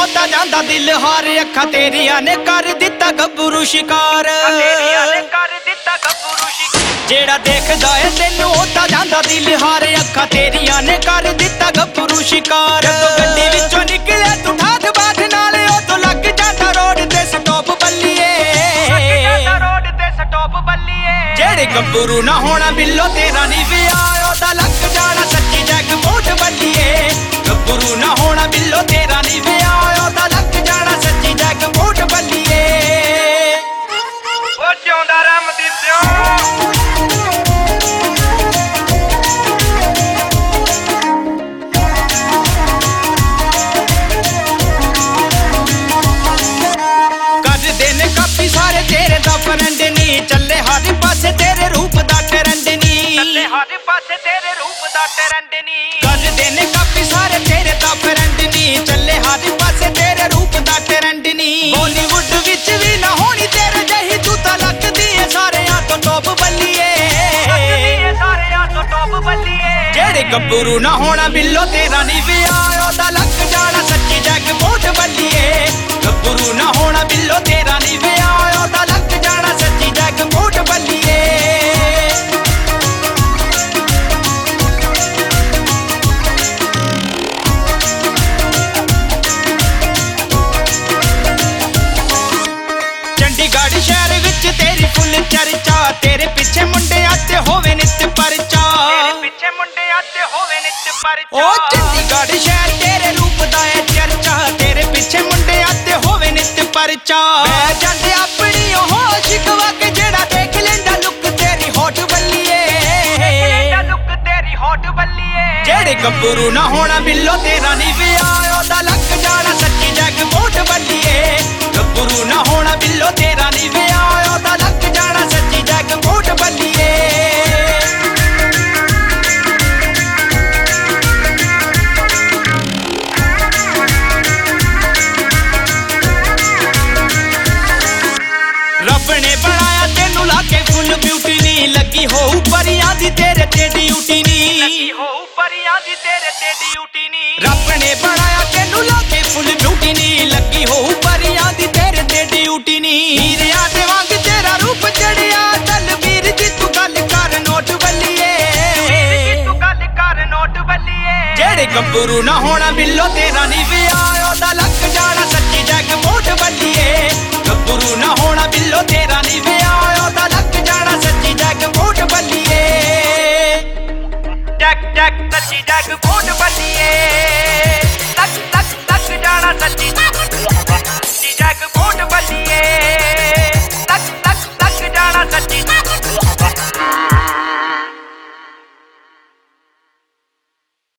ਤਾਂ ਜਾਂਦਾ ਦਿਲ ਹਾਰ ਅੱਖਾਂ ਤੇਰੀਆਂ ਨੇ ਕਰ ਦਿੱਤਾ ਗੱਭਰੂ ਸ਼ਿਕਾਰ ਜਿਹੜਾ ਦੇਖਦਾ ਏ ਤੈਨੂੰ ਉਹ ਤਾਂ ਜਾਂਦਾ ਦਿਲ ਹਾਰ ਅੱਖਾਂ ਤੇਰੀਆਂ ਨੇ ਕਰ ਦਿੱਤਾ ਗੱਭਰੂ ਸ਼ਿਕਾਰ ਜਦੋਂ ਗੱਡੀ ਵਿੱਚੋਂ ਨਿਕਲਿਆ ਤੂੰ ਠਾਠ ਬਾਠ ਨਾਲੇ ਉਹ ਤੋਂ ਲੱਗ ਜਾਂਦਾ ਰੋਡ ਤੇ ਸਟਾਪ ਬੱਲੀਏ ਜਿਹੜੇ ਗੱਭਰੂ ਨਾ ਹੋਣਾ ਬਿੱਲੋ ਤੇਰਾ ਨਹੀਂ ਵਿਆਹ ਉਹਦਾ ਲੱਗ ਜਾਣਾ ਸੱਚੀ ਜੱਗ ਮੋਟ ਬੱਲੀਏ ਗੱਭਰੂ ਨਾ ਹੋਣਾ ਬਿੱਲੋ ਤੇਰਾ ਨਹੀਂ ਵਿਆਹ ਉਹਦਾ ਲੱਗ ਜਾਣਾ ਸੱਚੀ ਜੱਗ ਮੋਟ ਬੱਲੀਏ ਉਹ ਜਿਉਂਦਾ ਰਮਦੀਪ ਸਿਓ ਕਾਪੀ ਸਾਰੇ ਤੇਰੇ ਦਾ ਫਰੈਂਡ ਨੀ ਚੱਲੇ ਹਰ ਪਾਸੇ ਤੇਰੇ ਰੂਪ ਦਾ ਟਰੈਂਡ ਨੀ ਕਰਦੇ ਨੇ ਕਾਪੀ ਸਾਰੇ ਤੇਰੇ ਦਾ ਫਰੈਂਡ ਨੀ ਚੱਲੇ ਹਰ ਪਾਸੇ ਤੇਰੇ ਰੂਪ ਦਾ ਟਰੈਂਡ ਨੀ ਬਾਲੀਵੁੱਡ ਵਿੱਚ ਵੀ ਨਾ ਹੋਣੀ ਤੇਰੇ ਜਿਹੀ ਤੂੰ ਤਾਂ ਲੱਗਦੀ ਏ ਸਾਰਿਆਂ ਤੋਂ ਟੌਪ ਬੱਲੀਏ ਜਿਹੜੇ ਗੱਭਰੂ ਨਾ ਹੋਣਾ ਬਿੱਲੋ ਤੇਰਾ ਨਹੀਂ ਵਿਆਹ ਉਹਦਾ ਲੱਗ ਜਾਣਾ ਸੱਚੀ ਜੱਗ ਮੋਟ ਬੱਲੀਏ ਗੱਭਰੂ ਨਾ ਹੋਣਾ ਬਿੱਲੋ ਤੇਰਾ ਨਹੀਂ ਵਿਆਹ ਉਹਦਾ ਲੱਗ ਜਾਣਾ ਸੱਚੀ ਜੱਗ ਮੋਟ ਬੱਲੀਏ ਚੰਡੀਗੜ੍ਹ ਸ਼ਹਿਰ ਵਿੱਚ ਤੇਰੀ ਫੁੱਲ ਚਰਚਾ ਤੇਰੇ ਪਿੱਛੇ ਮੁੰਡਿਆਂ ਤੇ ਹੋਵੇ ਨਿੱਤ ਪਰਚਾ ਉਹ ਚੰਡੀਗੜ੍ਹ ਸ਼ਹਿਰ ਤੇਰੇ ਰੂਪ ਦਾ ਏ ਚਰਚਾ ਤੇਰੇ ਪਿੱਛੇ ਮੁੰਡਿਆਂ ਤੇ ਹੋਵੇ ਨਿੱਤ ਪਰਚਾ ਬਹਿ ਜਾਂਦੇ ਆਪਣੀ ਉਹ ਸ਼ਿਕਵਾ ਕੇ ਜਿਹੜਾ ਦੇਖ ਲੈਂਦਾ ਲੁੱਕ ਤੇਰੀ ਹੋਠ ਬੱਲੀਏ ਜਿਹੜੇ ਗੱਭਰੂ ਨਾ ਹੋਣਾ ਬਿੱਲੋ ਤੇਰਾ ਨਹੀਂ ਵਿਆਹ ਉਹਦਾ ਲੱਗ ਜਾਣਾ ਸੱਚੀ ਜੱਗ ਮੋਟ ਬੱਲੀਏ ਗੱਭਰੂ ਨਾ ਹੋਣਾ ਬਿੱਲੋ ਤੇਰਾ ਨਹੀਂ ਵਿਆਹ ਉਹਦਾ ਲੱਗ ਜਾਣਾ ਸੱਚੀ ਜੱਗ ਮੋਟ ਬੱਲੀਏ ਰੱਬ ਨੇ ਬਣਾਇਆ ਤੈਨੂੰ ਲਾ ਕੇ ਫੁੱਲ ਬਿਊਟੀ ਨੀ ਲੱਗੀ ਹੋਊ ਪਰੀਆਂ ਦੀ ਤੇਰੇ ਤੇ ਡਿਊਟੀ ਨੀ ਰੱਬ ਨੇ ਬਣਾਇਆ ਤੈਨੂੰ ਲਾ ਕੇ ਫੁੱਲ ਬਿਊਟੀ ਨੀ ਲੱਗੀ ਹੋਊ ਪਰੀਆਂ ਦੀ ਤੇਰੇ ਤੇ ਡਿਊਟੀ ਨੀ ਹੀਰਿਆਂ ਦੇ ਵਾਂਗ ਤੇਰਾ ਰੂਪ ਚੜਿਆ ਚੱਲ ਵੀਰ ਜੀ ਤੂੰ ਗੱਲ ਕਰ ਨੋਟ ਬੱਲੀਏ ਜਿਹੜੇ ਗੱਭਰੂ ਨਾ ਹੋਣਾ ਬਿੱਲੋ ਤੇਰਾ ਨਹੀਂ ਵਿਆਹ ਉਹਦਾ ਲੱਗ ਜਾਣਾ ਸੱਚੀ ਜੱਗ ਮੋਟ ਬੱਲੀਏ